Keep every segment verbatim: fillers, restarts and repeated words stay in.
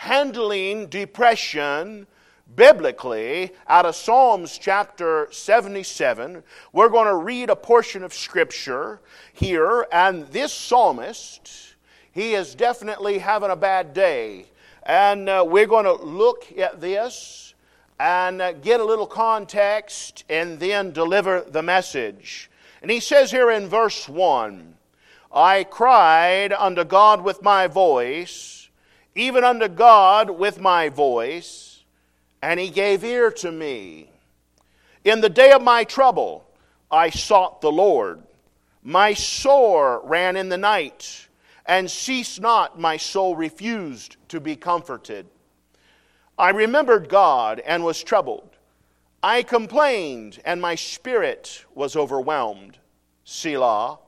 handling depression biblically out of Psalms chapter seventy-seven. We're going to read a portion of Scripture here, and this psalmist, he is definitely having a bad day. And uh, we're going to look at this and uh, get a little context and then deliver the message. And he says here in verse one, I cried unto God with my voice, even unto God with my voice, and He gave ear to me. In the day of my trouble, I sought the Lord. My sore ran in the night, and ceased not, my soul refused to be comforted. I remembered God and was troubled. I complained, and my spirit was overwhelmed. Selah.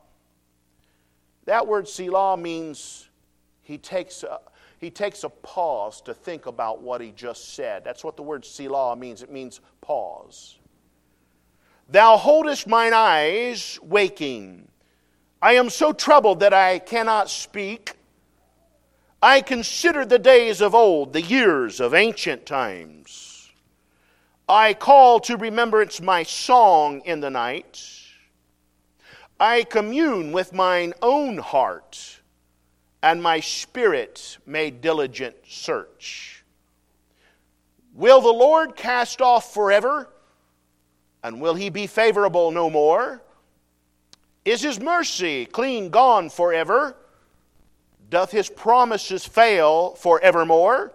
That word Selah means he takes a, he takes a pause to think about what he just said. That's what the word Selah means. It means pause. Thou holdest mine eyes waking. I am so troubled that I cannot speak. I consider the days of old, the years of ancient times. I call to remembrance my song in the night. I commune with mine own heart, and my spirit made diligent search. Will the Lord cast off forever? And will He be favorable no more? Is His mercy clean gone forever? Doth His promises fail forevermore?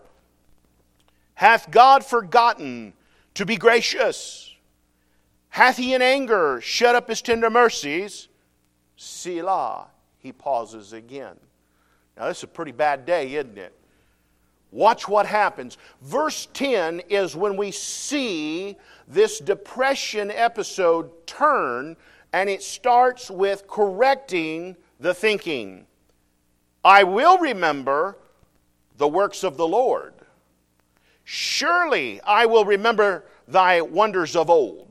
Hath God forgotten to be gracious? Hath He in anger shut up His tender mercies? Selah. He pauses again. Now this is a pretty bad day, isn't it? Watch what happens. Verse ten is when we see this depression episode turn, and it starts with correcting the thinking. I will remember the works of the Lord. Surely I will remember thy wonders of old.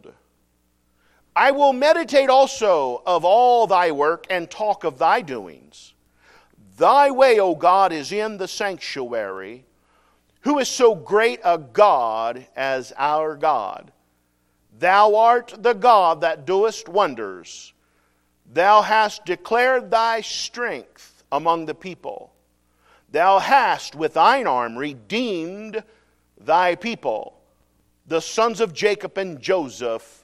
I will meditate also of all thy work and talk of thy doings. Thy way, O God, is in the sanctuary. Who is so great a God as our God? Thou art the God that doest wonders. Thou hast declared thy strength among the people. Thou hast with thine arm redeemed thy people, the sons of Jacob and Joseph.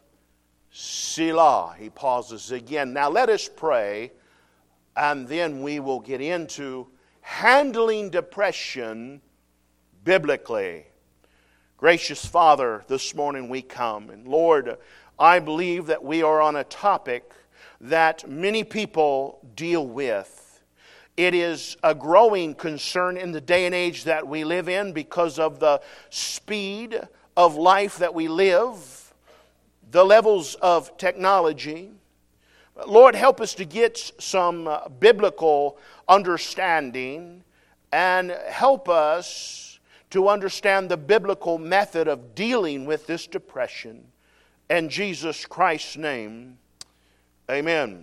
Selah. He pauses again. Now let us pray, and then we will get into handling depression biblically. Gracious Father, this morning we come, and Lord, I believe that we are on a topic that many people deal with. It is a growing concern in the day and age that we live in because of the speed of life that we live, the levels of technology. Lord, help us to get some uh, biblical understanding, and help us to understand the biblical method of dealing with this depression. In Jesus Christ's name, amen.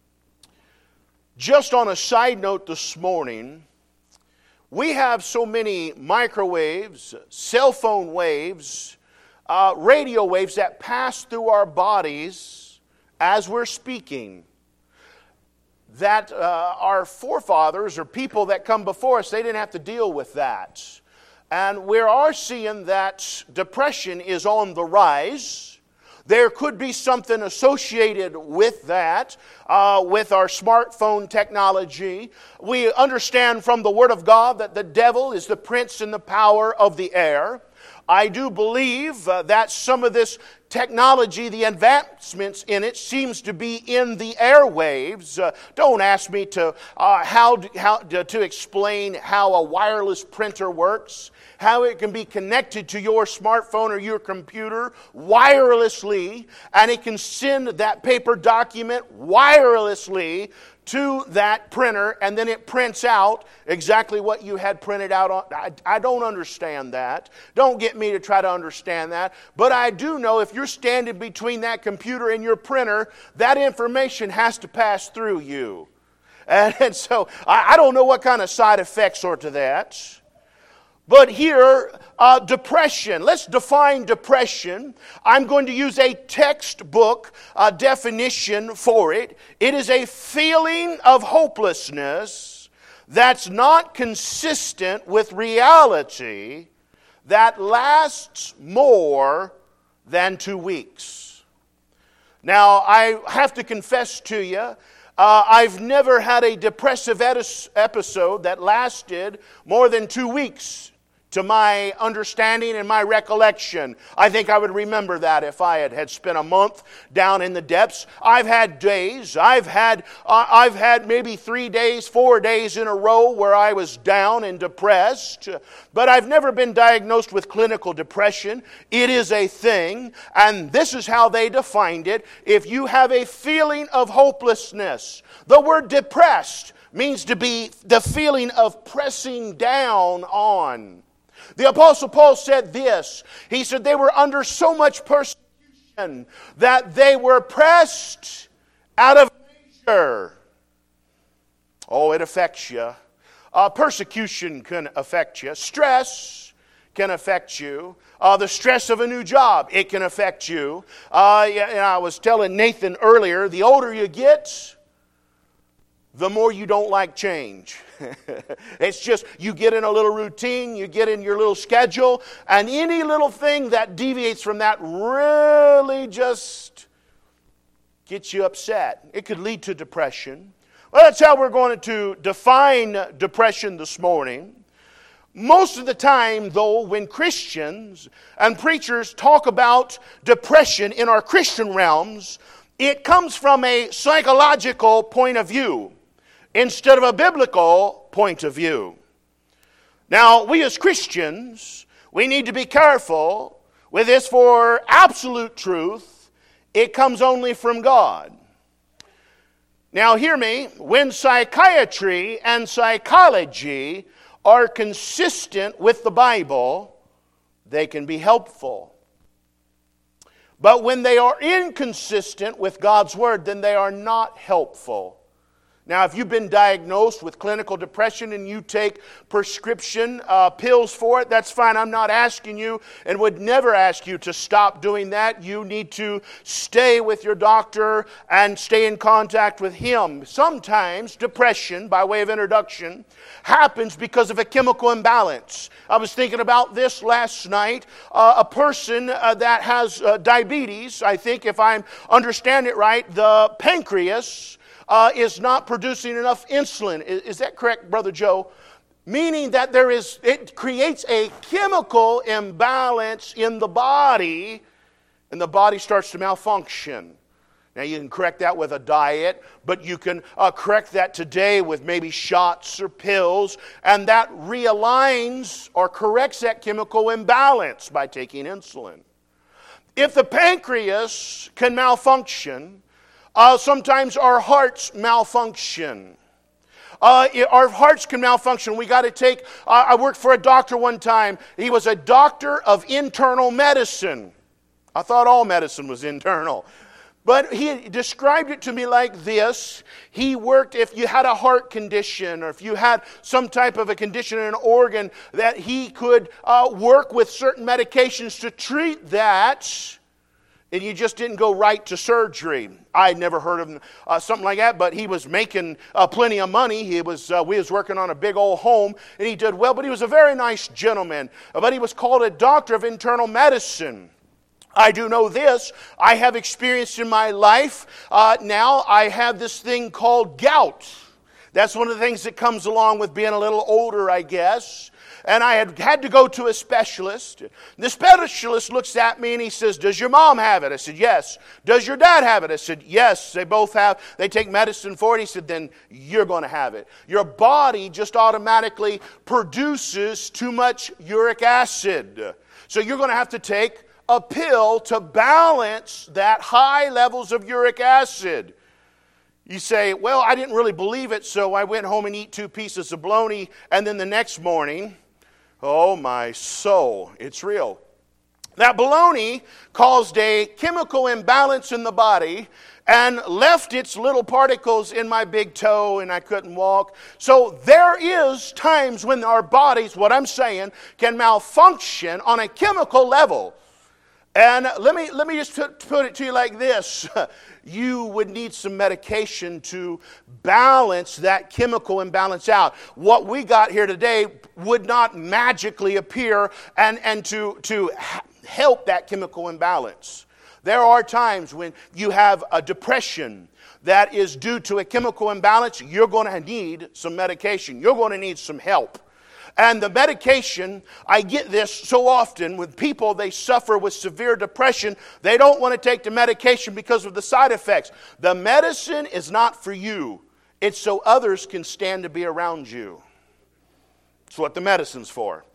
Just on a side note this morning, we have so many microwaves, cell phone waves, uh, radio waves that pass through our bodies as we're speaking, that uh, our forefathers or people that come before us, they didn't have to deal with that. And we are seeing that depression is on the rise. There could be something associated with that, uh, with our smartphone technology. We understand from the Word of God that the devil is the prince and the power of the air. I do believe uh, that some of this technology, the advancements in it, seems to be in the airwaves. Uh, don't ask me to uh, how, how to, to explain how a wireless printer works, how it can be connected to your smartphone or your computer wirelessly, and it can send that paper document wirelessly to that printer, and then it prints out exactly what you had printed out on. I, I don't understand that. Don't get me to try to understand that. But I do know if you're standing between that computer and your printer, that information has to pass through you. And, and so I, I don't know what kind of side effects are to that. But here, uh, depression. Let's define depression. I'm going to use a textbook uh, definition for it. It is a feeling of hopelessness that's not consistent with reality that lasts more than two weeks. Now, I have to confess to you, Uh, I've never had a depressive episode that lasted more than two weeks to my understanding and my recollection. I think I would remember that if I had, had spent a month down in the depths. I've had days, I've had, uh, I've had maybe three days, four days in a row where I was down and depressed, but I've never been diagnosed with clinical depression. It is a thing, and this is how they defined it. If you have a feeling of hopelessness, the word depressed means to be the feeling of pressing down on. The Apostle Paul said this. He said they were under so much persecution that they were pressed out of measure. Oh, it affects you. Uh, persecution can affect you. Stress can affect you. Uh, the stress of a new job, it can affect you. Uh, yeah, I was telling Nathan earlier, the older you get, the more you don't like change. It's just, you get in a little routine, you get in your little schedule, and any little thing that deviates from that really just gets you upset. It could lead to depression. Well, that's how we're going to define depression this morning. Most of the time, though, when Christians and preachers talk about depression in our Christian realms, it comes from a psychological point of view instead of a biblical point of view. Now, we as Christians, we need to be careful with this, for absolute truth, it comes only from God. Now, hear me, when psychiatry and psychology are consistent with the Bible, they can be helpful. But when they are inconsistent with God's Word, then they are not helpful. Now, if you've been diagnosed with clinical depression and you take prescription uh, pills for it, that's fine. I'm not asking you and would never ask you to stop doing that. You need to stay with your doctor and stay in contact with him. Sometimes depression, by way of introduction, happens because of a chemical imbalance. I was thinking about this last night. Uh, a person uh, that has uh, diabetes, I think if I understand it right, the pancreas Uh, is not producing enough insulin. Is, is that correct, Brother Joe? Meaning that there is, it creates a chemical imbalance in the body, and the body starts to malfunction. Now, you can correct that with a diet, but you can uh, correct that today with maybe shots or pills, and that realigns or corrects that chemical imbalance by taking insulin. If the pancreas can malfunction, Uh, sometimes our hearts malfunction. Uh, our hearts can malfunction. We got to take, uh, I worked for a doctor one time. He was a doctor of internal medicine. I thought all medicine was internal. But he described it to me like this. He worked, if you had a heart condition or if you had some type of a condition in an organ, that he could uh, work with certain medications to treat that, and you just didn't go right to surgery. I had never heard of uh, something like that, but he was making uh, plenty of money. He was, uh, we was working on a big old home, and he did well, but he was a very nice gentleman. But he was called a doctor of internal medicine. I do know this. I have experienced in my life, uh, now I have this thing called gout. That's one of the things that comes along with being a little older, I guess. And I had had to go to a specialist. The specialist looks at me and he says, "Does your mom have it?" I said, "Yes." "Does your dad have it?" I said, "Yes, they both have. They take medicine for it." He said, "Then you're going to have it. Your body just automatically produces too much uric acid. So you're going to have to take a pill to balance that high levels of uric acid." You say, "Well, I didn't really believe it, so I went home and eat two pieces of bologna, and then the next morning," oh my soul, it's real. That bologna caused a chemical imbalance in the body, and left its little particles in my big toe and I couldn't walk. So there is times when our bodies, what I'm saying, can malfunction on a chemical level. And let me let me just put, put it to you like this. You would need some medication to balance that chemical imbalance out. What we got here today would not magically appear and, and to, to help that chemical imbalance. There are times when you have a depression that is due to a chemical imbalance. You're going to need some medication. You're going to need some help. And the medication, I get this so often with people, they suffer with severe depression. They don't want to take the medication because of the side effects. The medicine is not for you. It's so others can stand to be around you. That's what the medicine's for.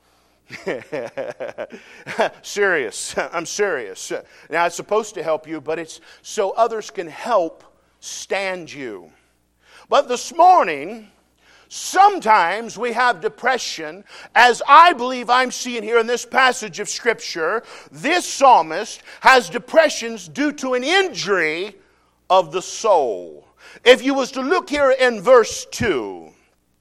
Serious. I'm serious. Now, it's supposed to help you, but it's so others can help stand you. But this morning, sometimes we have depression, as I believe I'm seeing here in this passage of Scripture. This psalmist has depressions due to an injury of the soul. If you was to look here in verse two,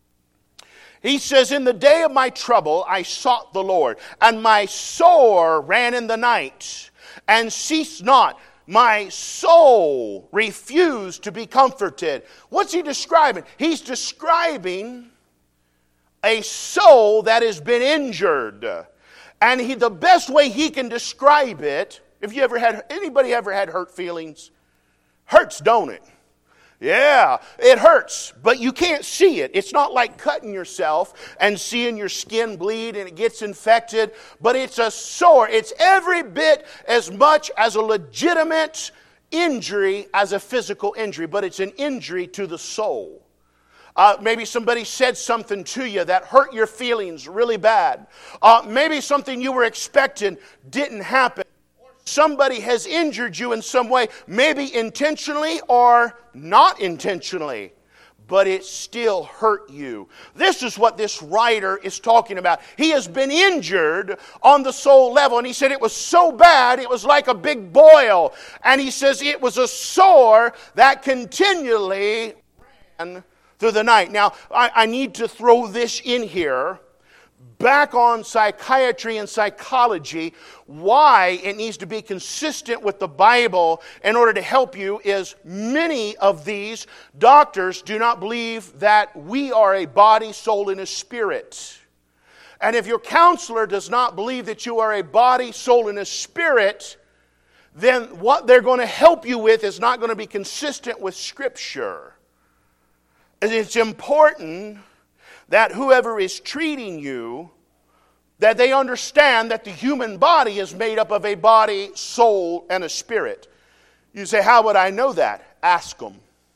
he says, "In the day of my trouble I sought the Lord, and my sore ran in the night, and ceased not. My soul refused to be comforted." What's he describing? He's describing a soul that has been injured. And he, the best way he can describe it, if you ever had, anybody ever had hurt feelings? Hurts, don't it? Yeah, it hurts, but you can't see it. It's not like cutting yourself and seeing your skin bleed and it gets infected, but it's a sore. It's every bit as much as a legitimate injury as a physical injury, but it's an injury to the soul. Uh, maybe somebody said something to you that hurt your feelings really bad. Uh, maybe something you were expecting didn't happen. Somebody has injured you in some way, maybe intentionally or not intentionally, but it still hurt you. This is what this writer is talking about. He has been injured on the soul level, and he said it was so bad, it was like a big boil. And he says it was a sore that continually ran through the night. Now, I, I need to throw this in here. Back on psychiatry and psychology, why it needs to be consistent with the Bible in order to help you is many of these doctors do not believe that we are a body, soul, and a spirit. And if your counselor does not believe that you are a body, soul, and a spirit, then what they're going to help you with is not going to be consistent with Scripture. And it's important that whoever is treating you, that they understand that the human body is made up of a body, soul, and a spirit. You say, how would I know that? Ask them.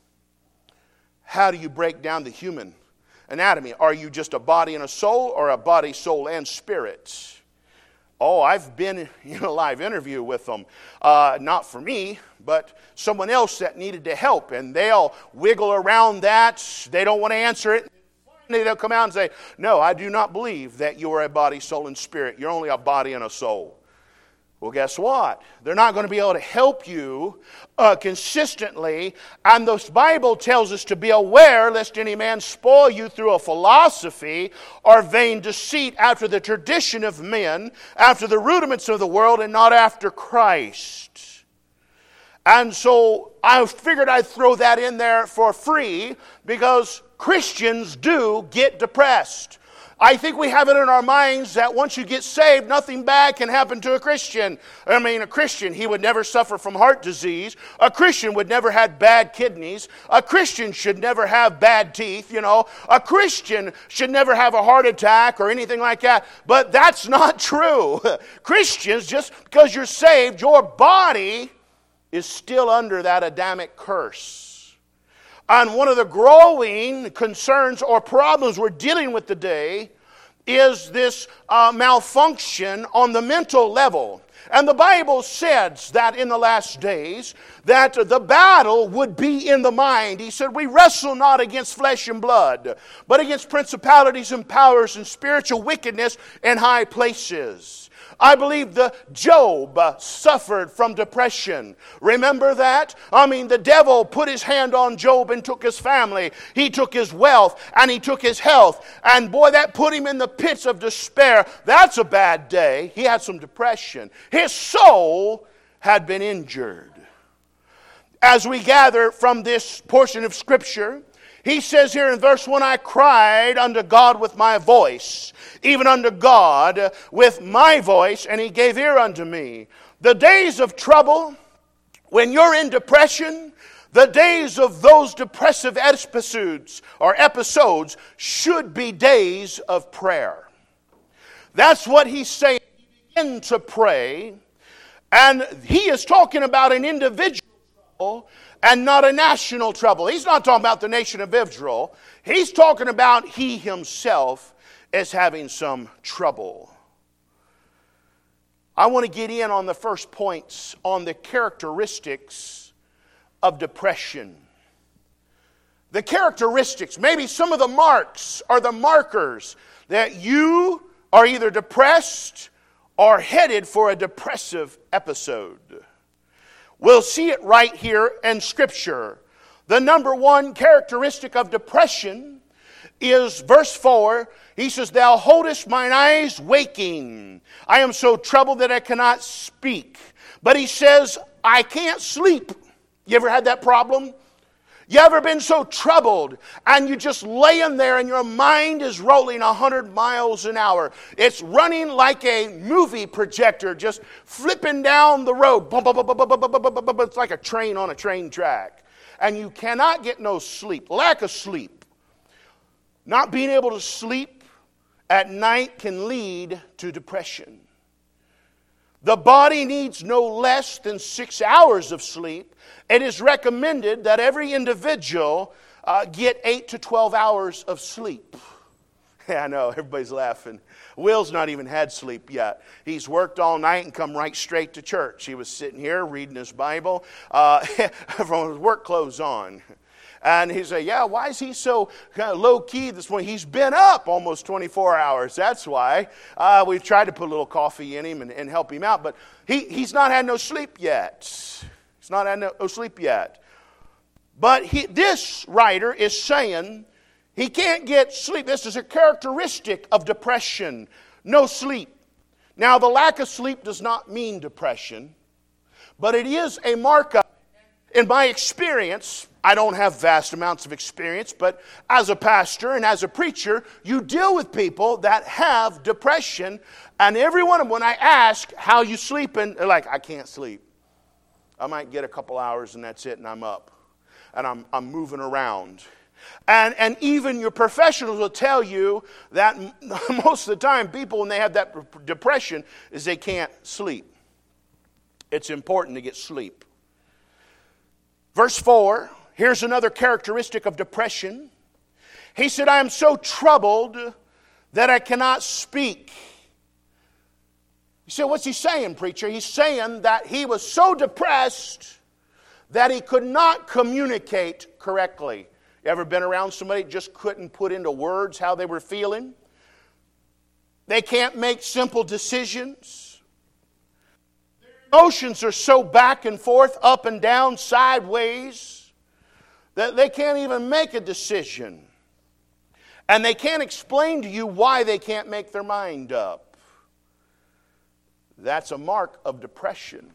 How do you break down the human anatomy? Are you just a body and a soul, or a body, soul, and spirit? Oh, I've been in a live interview with them. Uh, not for me, but someone else that needed to help. And they'll wiggle around that. They don't want to answer it. They'll come out and say, no, I do not believe that you are a body, soul, and spirit. You're only a body and a soul. Well, guess what? They're not going to be able to help you uh, consistently. And the Bible tells us to be aware lest any man spoil you through a philosophy or vain deceit after the tradition of men, after the rudiments of the world, and not after Christ. And so I figured I'd throw that in there for free because Christians do get depressed. I think we have it in our minds that once you get saved, nothing bad can happen to a Christian. I mean, a Christian, he would never suffer from heart disease. A Christian would never have bad kidneys. A Christian should never have bad teeth, you know. A Christian should never have a heart attack or anything like that. But that's not true. Christians, just because you're saved, your body is still under that Adamic curse. And one of the growing concerns or problems we're dealing with today is this uh, malfunction on the mental level. And the Bible says that in the last days, that the battle would be in the mind. He said, we wrestle not against flesh and blood, but against principalities and powers and spiritual wickedness in high places. I believe the Job uh, suffered from depression. Remember that? I mean, the devil put his hand on Job and took his family. He took his wealth and he took his health. And boy, that put him in the pits of despair. That's a bad day. He had some depression. His soul had been injured. As we gather from this portion of Scripture, he says here in verse one, I cried unto God with my voice, even unto God with my voice, and He gave ear unto me. The days of trouble, when you're in depression, the days of those depressive episodes or episodes should be days of prayer. That's what he's saying. Begin to pray, and he is talking about an individual trouble and not a national trouble. He's not talking about the nation of Israel. He's talking about he himself is having some trouble. I want to get in on the first points on the characteristics of depression. The characteristics, maybe some of the marks or the markers that you are either depressed or headed for a depressive episode. We'll see it right here in Scripture. The number one characteristic of depression is verse four. He says, Thou holdest mine eyes waking. I am so troubled that I cannot speak. But he says, I can't sleep. You ever had that problem? You ever been so troubled and you just laying there and your mind is rolling a hundred miles an hour? It's running like a movie projector, just flipping down the road. It's like a train on a train track. And you cannot get no sleep. Lack of sleep. Not being able to sleep at night can lead to depression. The body needs no less than six hours of sleep. It is recommended that every individual uh, get eight to twelve hours of sleep. Yeah, I know, everybody's laughing. Will's not even had sleep yet. He's worked all night and come right straight to church. He was sitting here reading his Bible uh, from his work clothes on. And he said, yeah, why is he so kind of low-key this morning? He's been up almost twenty-four hours. That's why. Uh, we've tried to put a little coffee in him and, and help him out. But he, he's not had no sleep yet. He's not had no, no sleep yet. But he, this writer is saying he can't get sleep. This is a characteristic of depression. No sleep. Now, the lack of sleep does not mean depression. But it is a mark of, in my experience, I don't have vast amounts of experience, but as a pastor and as a preacher, you deal with people that have depression. And every one of them, when I ask, how you sleeping? They're like, I can't sleep. I might get a couple hours and that's it, and I'm up. And I'm, I'm moving around. And, and even your professionals will tell you that most of the time, people, when they have that depression, is they can't sleep. It's important to get sleep. Verse four, here's another characteristic of depression. He said, I am so troubled that I cannot speak. You say, what's he saying, preacher? He's saying that he was so depressed that he could not communicate correctly. You ever been around somebody that just couldn't put into words how they were feeling? They can't make simple decisions. Emotions are so back and forth, up and down, sideways, that they can't even make a decision. And they can't explain to you why they can't make their mind up. That's a mark of depression.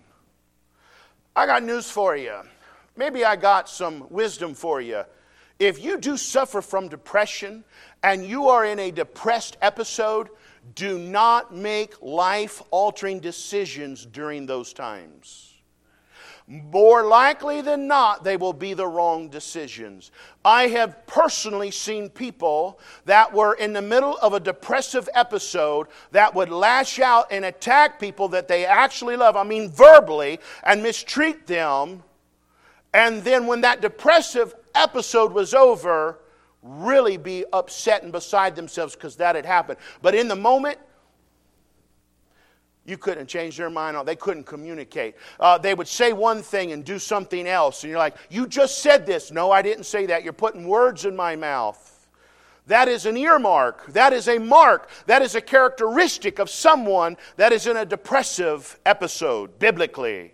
I got news for you. Maybe I got some wisdom for you. If you do suffer from depression and you are in a depressed episode, do not make life-altering decisions during those times. More likely than not, they will be the wrong decisions. I have personally seen people that were in the middle of a depressive episode that would lash out and attack people that they actually love, I mean verbally, and mistreat them. And then when that depressive episode was over, really be upset and beside themselves because that had happened. But in the moment, You couldn't change their mind. They couldn't communicate. Uh, they would say one thing and do something else. And you're like, you just said this. No, I didn't say that. You're putting words in my mouth. That is an earmark. That is a mark. That is a characteristic of someone that is in a depressive episode, biblically.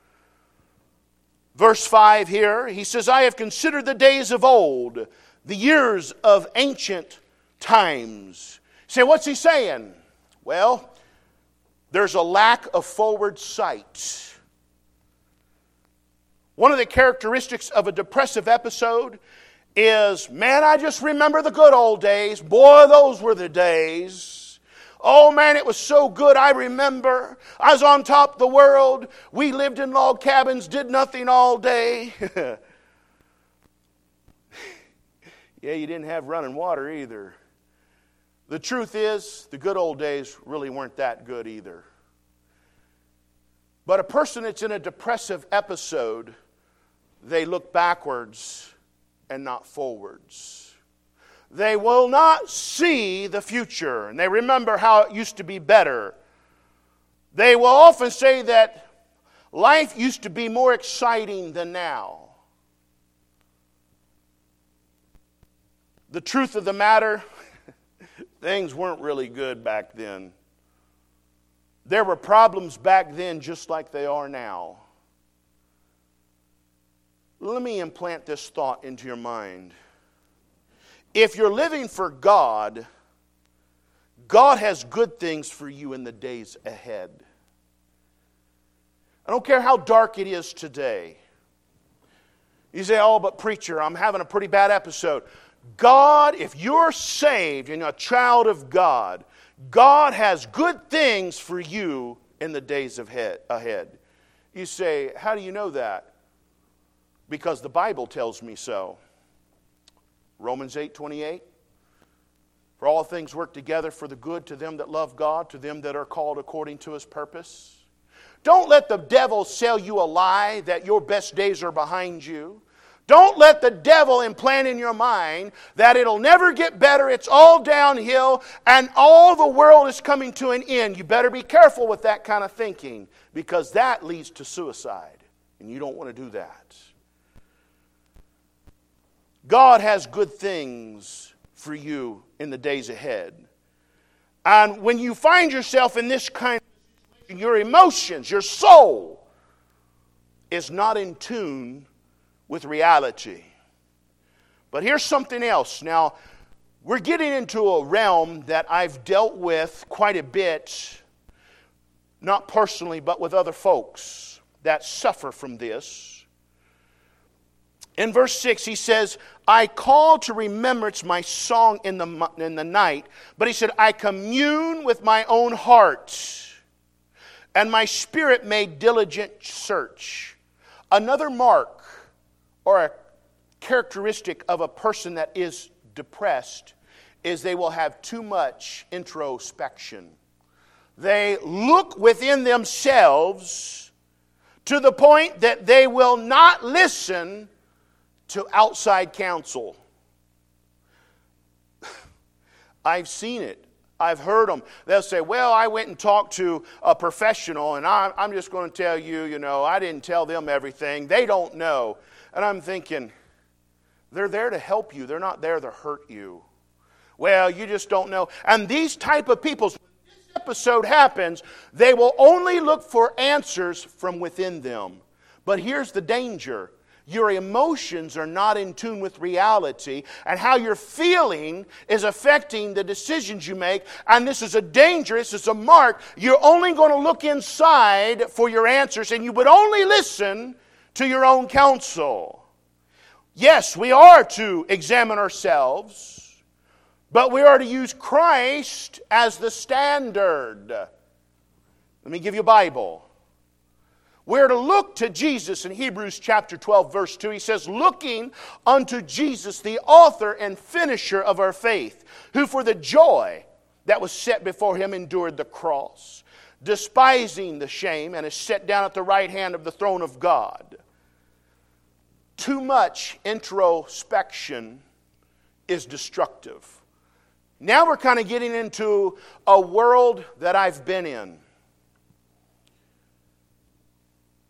Verse five here, he says, I have considered the days of old, the years of ancient times. Say, what's he saying? Well, there's a lack of forward sight. One of the characteristics of a depressive episode is, man, I just remember the good old days. Boy, those were the days. Oh, man, it was so good. I remember. I was on top of the world. We lived in log cabins, did nothing all day. Yeah, you didn't have running water either. The truth is, the good old days really weren't that good either. But a person that's in a depressive episode, they look backwards and not forwards. They will not see the future, and they remember how it used to be better. They will often say that life used to be more exciting than now. The truth of the matter, things weren't really good back then. There were problems back then just like they are now. Let me implant this thought into your mind. If you're living for God, God has good things for you in the days ahead. I don't care how dark it is today. You say, oh, but preacher, I'm having a pretty bad episode. God, if you're saved and a child of God, God has good things for you in the days ahead. You say, how do you know that? Because the Bible tells me so. Romans eight twenty-eight. For all things work together for the good to them that love God, to them that are called according to His purpose. Don't let the devil sell you a lie that your best days are behind you. Don't let the devil implant in your mind that it'll never get better, it's all downhill, and all the world is coming to an end. You better be careful with that kind of thinking, because that leads to suicide, and you don't want to do that. God has good things for you in the days ahead. And when you find yourself in this kind of situation, your emotions, your soul is not in tune with reality. But here's something else. Now, we're getting into a realm that I've dealt with quite a bit, not personally, but with other folks that suffer from this. In verse six, he says, I call to remembrance my song in the, in the night. But he said, I commune with my own heart, and my spirit made diligent search. Another mark or a characteristic of a person that is depressed is they will have too much introspection. They look within themselves to the point that they will not listen to outside counsel. I've seen it. I've heard them. They'll say, well, I went and talked to a professional, and I, I'm just going to tell you, you know, I didn't tell them everything. They don't know. And I'm thinking, they're there to help you. They're not there to hurt you. Well, you just don't know. And these type of people, when this episode happens, they will only look for answers from within them. But here's the danger. Your emotions are not in tune with reality, and how you're feeling is affecting the decisions you make, and this is a danger, this is a mark. You're only going to look inside for your answers, and you would only listen to your own counsel. Yes, we are to examine ourselves, but we are to use Christ as the standard. Let me give you a Bible. We're to look to Jesus in Hebrews chapter twelve, verse two. He says, looking unto Jesus, the author and finisher of our faith, who for the joy that was set before him endured the cross, despising the shame, and is set down at the right hand of the throne of God. Too much introspection is destructive. Now we're kind of getting into a world that I've been in.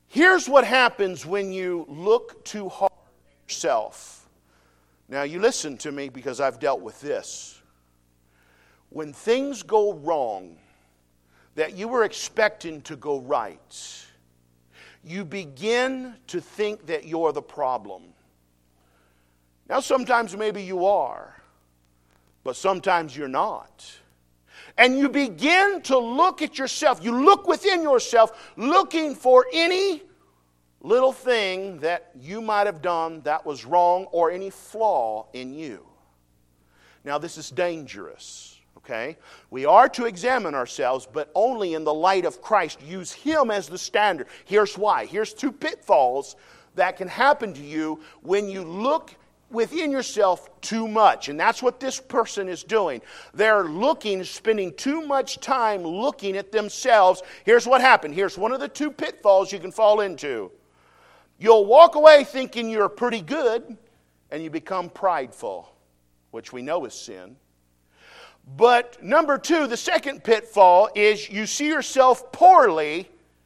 Here's what happens when you look too hard at yourself. Now, you listen to me because I've dealt with this. When things go wrong that you were expecting to go right, you begin to think that you're the problem. Now, sometimes maybe you are, but sometimes you're not. And you begin to look at yourself. You look within yourself, looking for any little thing that you might have done that was wrong or any flaw in you. Now, this is dangerous. Okay? We are to examine ourselves, but only in the light of Christ. Use Him as the standard. Here's why. Here's two pitfalls that can happen to you when you look within yourself too much. And that's what this person is doing. They're looking, spending too much time looking at themselves. Here's what happened. Here's one of the two pitfalls you can fall into. You'll walk away thinking you're pretty good, and you become prideful, which we know is sin. But number two, the second pitfall is you see yourself poorly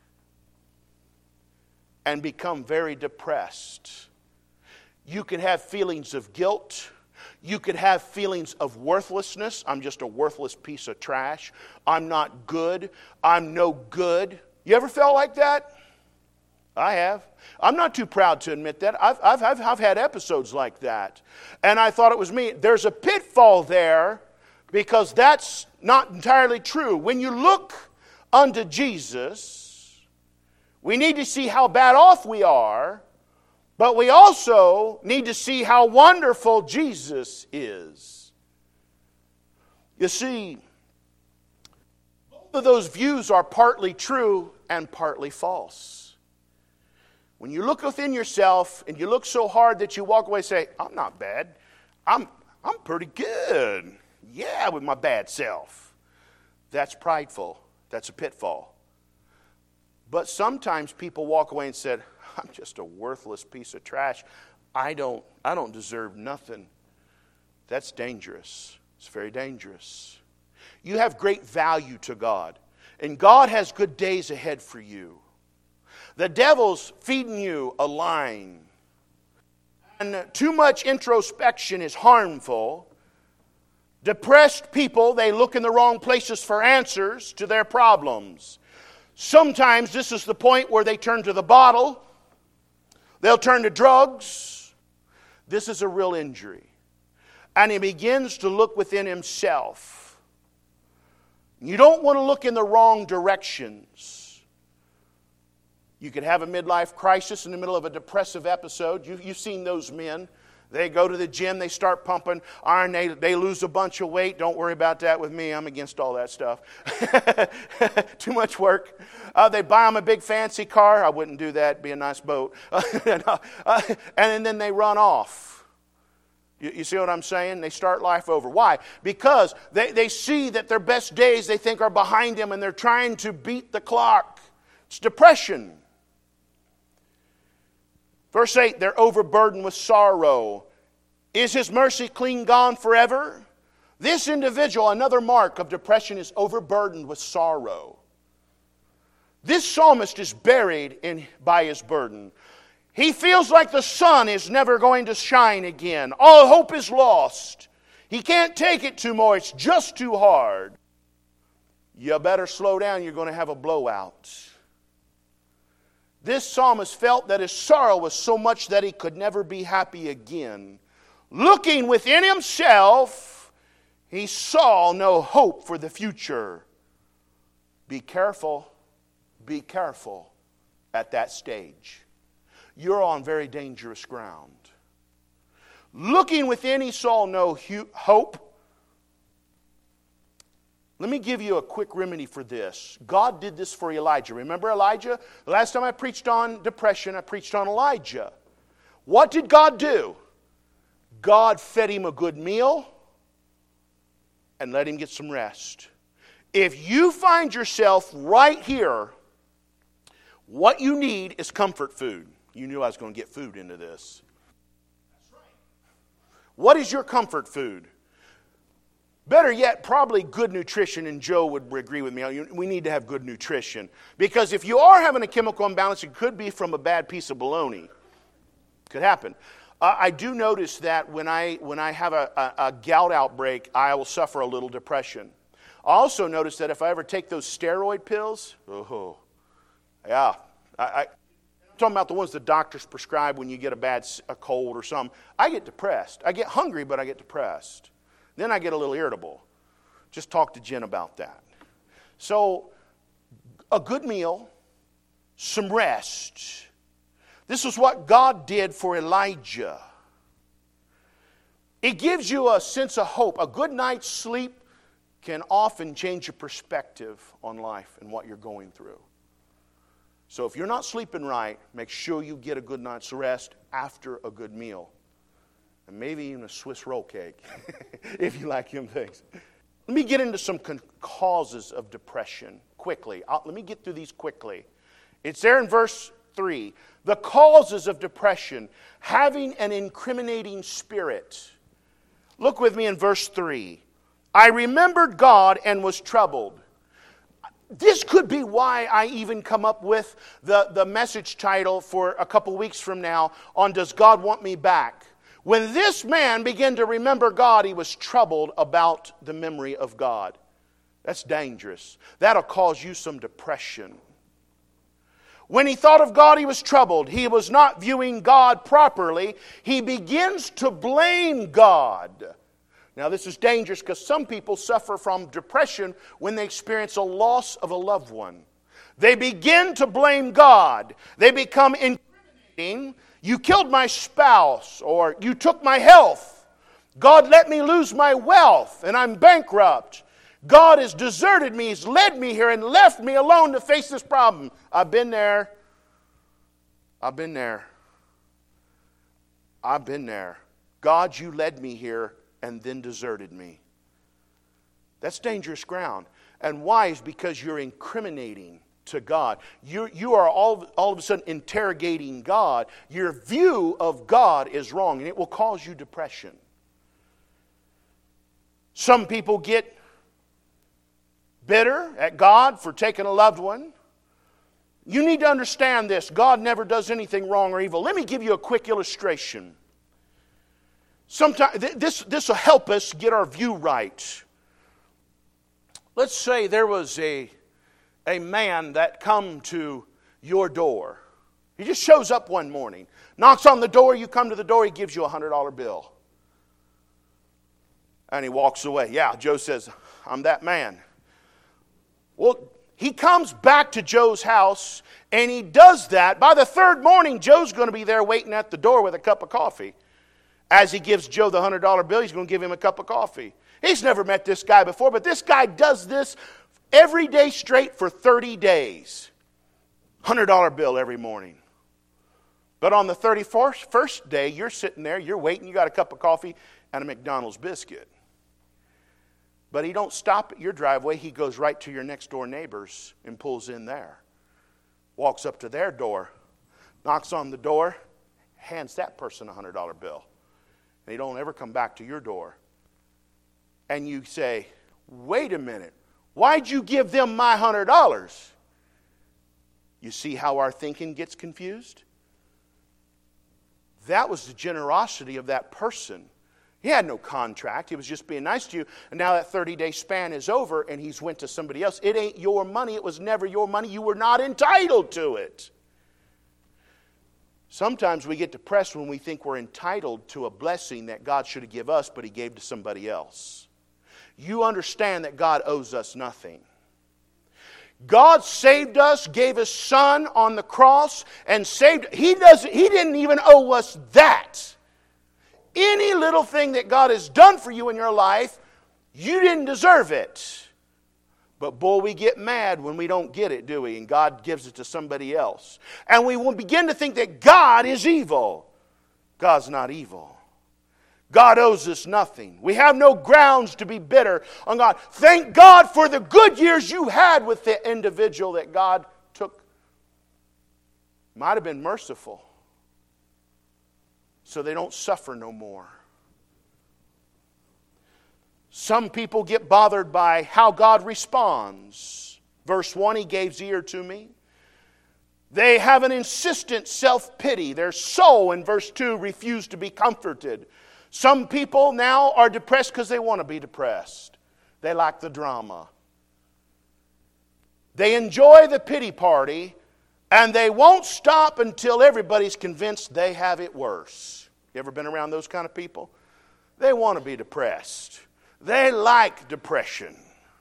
and become very depressed. You can have feelings of guilt. You could have feelings of worthlessness. I'm just a worthless piece of trash. I'm not good. I'm no good. You ever felt like that? I have. I'm not too proud to admit that. I've, I've, I've, I've had episodes like that. And I thought it was me. There's a pitfall there, because that's not entirely true. When you look unto Jesus, we need to see how bad off we are, but we also need to see how wonderful Jesus is. You see, both of those views are partly true and partly false. When you look within yourself and you look so hard that you walk away and say, I'm not bad. I'm, I'm pretty good. Yeah, with my bad self. That's prideful. That's a pitfall. But sometimes people walk away and said, I'm just a worthless piece of trash. I don't, I don't deserve nothing. That's dangerous. It's very dangerous. You have great value to God, and God has good days ahead for you. The devil's feeding you a line, and too much introspection is harmful. Depressed people, they look in the wrong places for answers to their problems. Sometimes this is the point where they turn to the bottle. They'll turn to drugs. This is a real injury. And he begins to look within himself. You don't want to look in the wrong directions. You could have a midlife crisis in the middle of a depressive episode. You, you've seen those men. They go to the gym, they start pumping iron, they, they lose a bunch of weight. Don't worry about that with me. I'm against all that stuff. Too much work. Uh, they buy them a big fancy car. I wouldn't do that. It'd be a nice boat. uh, and then they run off. You, you see what I'm saying? They start life over. Why? Because they, they see that their best days they think are behind them, and they're trying to beat the clock. It's depression. Verse eight, they're overburdened with sorrow. Is His mercy clean gone forever? This individual, another mark of depression, is overburdened with sorrow. This psalmist is buried in, by his burden. He feels like the sun is never going to shine again. All hope is lost. He can't take it too more. It's just too hard. You better slow down. You're going to have a blowout. This psalmist felt that his sorrow was so much that he could never be happy again. Looking within himself, he saw no hope for the future. Be careful, be careful at that stage. You're on very dangerous ground. Looking within, he saw no hope. Let me give you a quick remedy for this. God did this for Elijah. Remember Elijah? The last time I preached on depression, I preached on Elijah. What did God do? God fed him a good meal and let him get some rest. If you find yourself right here, what you need is comfort food. You knew I was going to get food into this. That's right. What is your comfort food? Better yet, probably good nutrition, and Joe would agree with me. We need to have good nutrition. Because if you are having a chemical imbalance, it could be from a bad piece of bologna. Could happen. Uh, I do notice that when I when I have a, a, a gout outbreak, I will suffer a little depression. I also notice that if I ever take those steroid pills, oh, yeah, I, I, I'm talking about the ones the doctors prescribe when you get a bad a cold or something. I get depressed. I get hungry, but I get depressed. Then I get a little irritable. Just talk to Jen about that. So, a good meal, some rest. This is what God did for Elijah. It gives you a sense of hope. A good night's sleep can often change your perspective on life and what you're going through. So if you're not sleeping right, make sure you get a good night's rest after a good meal. And maybe even a Swiss roll cake, if you like them things. Let me get into some con- causes of depression quickly. I'll, let me get through these quickly. It's there in verse three. The causes of depression, having an incriminating spirit. Look with me in verse three. I remembered God and was troubled. This could be why I even come up with the, the message title for a couple weeks from now on Does God Want Me Back? When this man began to remember God, he was troubled about the memory of God. That's dangerous. That'll cause you some depression. When he thought of God, he was troubled. He was not viewing God properly. He begins to blame God. Now, this is dangerous because some people suffer from depression when they experience a loss of a loved one. They begin to blame God. They become incriminating. You killed my spouse, or you took my health. God let me lose my wealth, and I'm bankrupt. God has deserted me. He's led me here and left me alone to face this problem. I've been there. I've been there. I've been there. God, you led me here and then deserted me. That's dangerous ground. And why? Is because you're incriminating to God. You, you are all, all of a sudden interrogating God. Your view of God is wrong, and it will cause you depression. Some people get bitter at God for taking a loved one. You need to understand this. God never does anything wrong or evil. Let me give you a quick illustration. Sometimes this, this will help us get our view right. Let's say there was a, a man that come to your door. He just shows up one morning, knocks on the door, you come to the door, he gives you a one hundred dollar bill. And he walks away. Yeah, Joe says, I'm that man. Well, he comes back to Joe's house, and he does that. By the third morning, Joe's going to be there waiting at the door with a cup of coffee. As he gives Joe the one hundred dollar bill, he's going to give him a cup of coffee. He's never met this guy before, but this guy does this every day straight for thirty days. one hundred dollar bill every morning. But on the thirty-first day, you're sitting there, you're waiting, you got a cup of coffee and a McDonald's biscuit. But he don't stop at your driveway. He goes right to your next door neighbors and pulls in there. Walks up to their door, knocks on the door, hands that person a one hundred dollar bill. And he don't ever come back to your door. And you say, wait a minute, why'd you give them my one hundred dollars? You see how our thinking gets confused? That was the generosity of that person. He had no contract. He was just being nice to you. And now that thirty-day span is over and he's went to somebody else. It ain't your money. It was never your money. You were not entitled to it. Sometimes we get depressed when we think we're entitled to a blessing that God should have given us, but he gave to somebody else. You understand that God owes us nothing. God saved us, gave his son on the cross, and saved. He doesn't. He didn't even owe us that. Any little thing that God has done for you in your life, you didn't deserve it. But boy, we get mad when we don't get it, do we? And God gives it to somebody else. And we will begin to think that God is evil. God's not evil. God owes us nothing. We have no grounds to be bitter on God. Thank God for the good years you had with the individual that God took. Might have been merciful, so they don't suffer no more. Some people get bothered by how God responds. Verse one, He gave ear to me. They have an insistent self-pity. Their soul, in verse two, refused to be comforted. Some people now are depressed because they want to be depressed. They like the drama. They enjoy the pity party, and they won't stop until everybody's convinced they have it worse. You ever been around those kind of people? They want to be depressed. They like depression.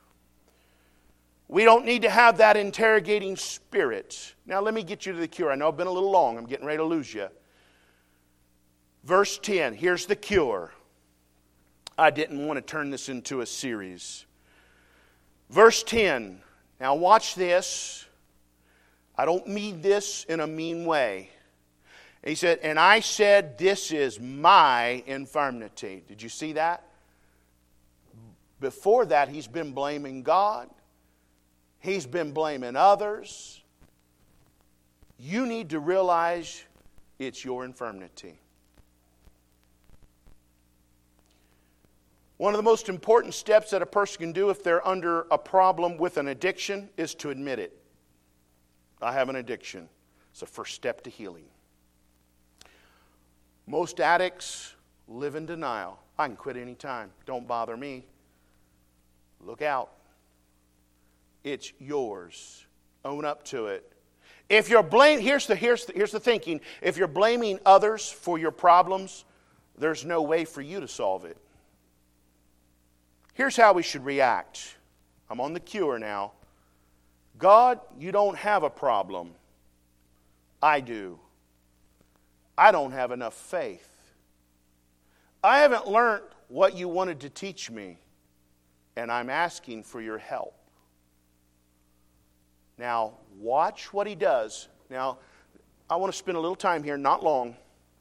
We don't need to have that interrogating spirit. Now let me get you to the cure. I know I've been a little long. I'm getting ready to lose you. Verse ten, here's the cure. I didn't want to turn this into a series. Verse ten, now watch this. I don't mean this in a mean way. He said, and I said, this is my infirmity. Did you see that? Before that, he's been blaming God. He's been blaming others. You need to realize it's your infirmity. One of the most important steps that a person can do if they're under a problem with an addiction is to admit it. I have an addiction. It's the first step to healing. Most addicts live in denial. I can quit anytime. Don't bother me. Look out. It's yours. Own up to it. If you're blame, here's the, here's the, here's the thinking. If you're blaming others for your problems, there's no way for you to solve it. Here's how we should react. I'm on the cure now. God, you don't have a problem. I do. I don't have enough faith. I haven't learned what you wanted to teach me, and I'm asking for your help. Now, watch what he does. Now, I want to spend a little time here, not long.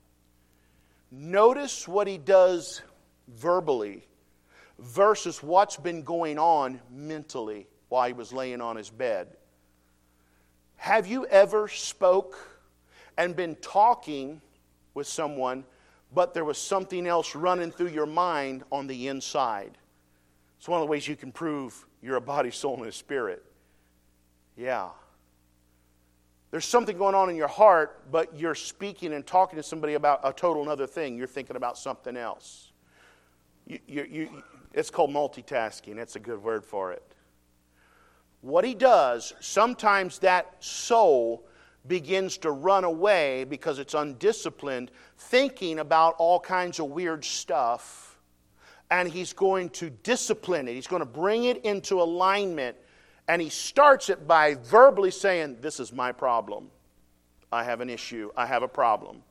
Notice what he does verbally versus what's been going on mentally while he was laying on his bed. Have you ever spoke and been talking with someone, but there was something else running through your mind on the inside? It's one of the ways you can prove you're a body, soul, and a spirit. Yeah. There's something going on in your heart, but you're speaking and talking to somebody about a total another thing. You're thinking about something else. You, you, you, it's called multitasking. That's a good word for it. What he does, sometimes that soul begins to run away because it's undisciplined, thinking about all kinds of weird stuff, and he's going to discipline it. He's going to bring it into alignment, and he starts it by verbally saying, this is my problem. I have an issue. I have a problem.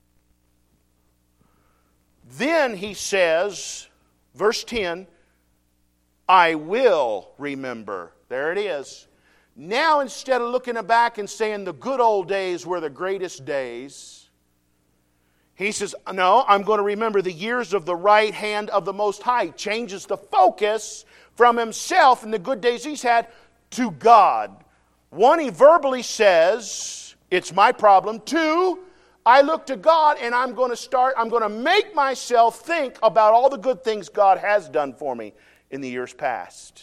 Then he says, verse ten, I will remember. There it is. Now, instead of looking back and saying the good old days were the greatest days, he says, no, I'm going to remember the years of the right hand of the Most High. Changes the focus from himself and the good days he's had to God. One, he verbally says, it's my problem. Two, I look to God and I'm going to start, I'm going to make myself think about all the good things God has done for me in the years past.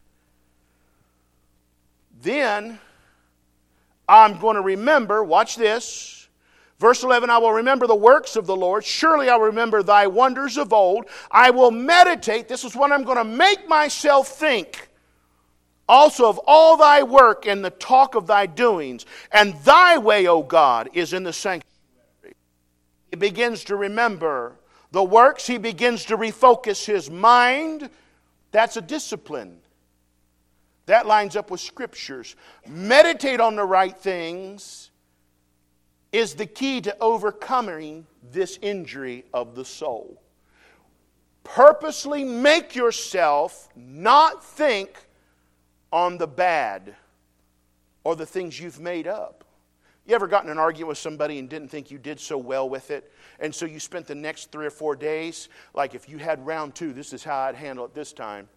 Then, I'm going to remember, watch this, verse eleven, I will remember the works of the Lord. Surely I will remember thy wonders of old. I will meditate, this is what I'm going to make myself think, also of all thy work and the talk of thy doings. And thy way, O God, is in the sanctuary. He begins to remember the works. He begins to refocus his mind. That's a discipline. That lines up with scriptures. Meditate on the right things is the key to overcoming this injury of the soul. Purposely make yourself not think on the bad or the things you've made up. You ever gotten in an argument with somebody and didn't think you did so well with it? And so you spent the next three or four days, like if you had round two, this is how I'd handle it this time.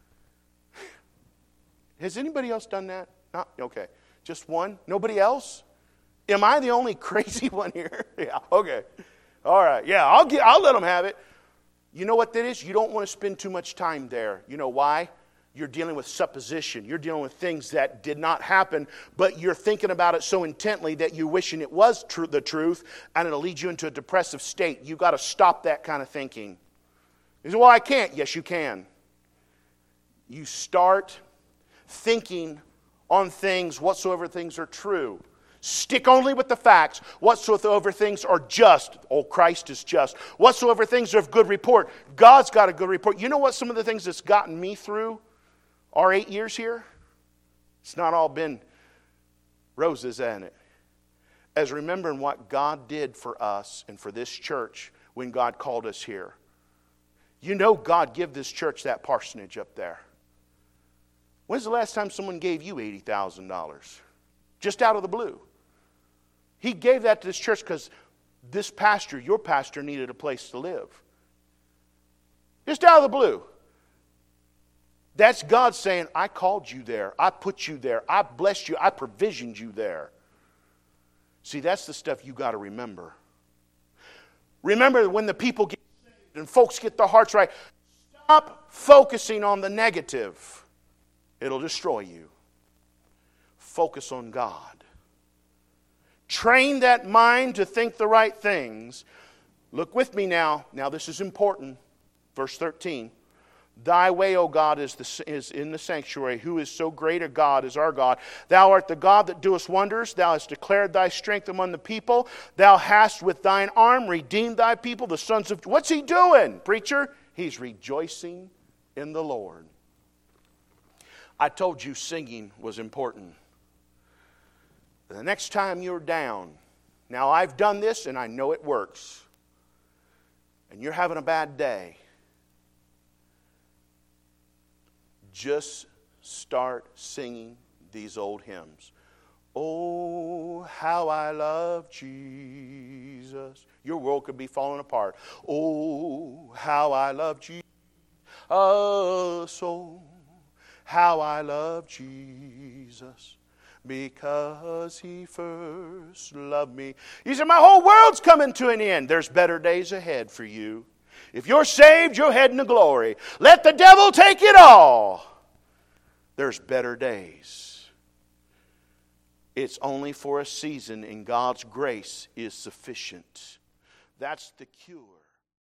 Has anybody else done that? Not, okay. Just one? Nobody else? Am I the only crazy one here? Yeah, okay. All right. Yeah, I'll get, I'll let them have it. You know what that is? You don't want to spend too much time there. You know why? You're dealing with supposition. You're dealing with things that did not happen, but you're thinking about it so intently that you're wishing it was tr- the truth, and it'll lead you into a depressive state. You've got to stop that kind of thinking. You say, well, I can't. Yes, you can. You start thinking on things, whatsoever things are true. Stick only with the facts. Whatsoever things are just. Oh, Christ is just. Whatsoever things are of good report. God's got a good report. You know what some of the things that's gotten me through our eight years here? It's not all been roses, hasn't it? As remembering what God did for us and for this church when God called us here. You know God give this church that parsonage up there. When's the last time someone gave you eighty thousand dollars? Just out of the blue. He gave that to this church because this pastor, your pastor, needed a place to live. Just out of the blue. That's God saying, I called you there. I put you there. I blessed you. I provisioned you there. See, that's the stuff you got to remember. Remember when the people get saved and folks get their hearts right, stop focusing on the negative. It'll destroy you. Focus on God. Train that mind to think the right things. Look with me now. Now this is important. Verse thirteen. Thy way, O God, is, the, is in the sanctuary. Who is so great a God as our God? Thou art the God that doest wonders. Thou hast declared thy strength among the people. Thou hast with thine arm redeemed thy people, the sons of... What's he doing, preacher? He's rejoicing in the Lord. I told you singing was important. The next time you're down, now I've done this and I know it works, and you're having a bad day, just start singing these old hymns. Oh, how I love Jesus. Your world could be falling apart. Oh, how I love Jesus. Oh, so how I love Jesus. Because he first loved me. You said, my whole world's coming to an end. There's better days ahead for you. If you're saved, you're heading to glory. Let the devil take it all. There's better days. It's only for a season, and God's grace is sufficient. That's the cure.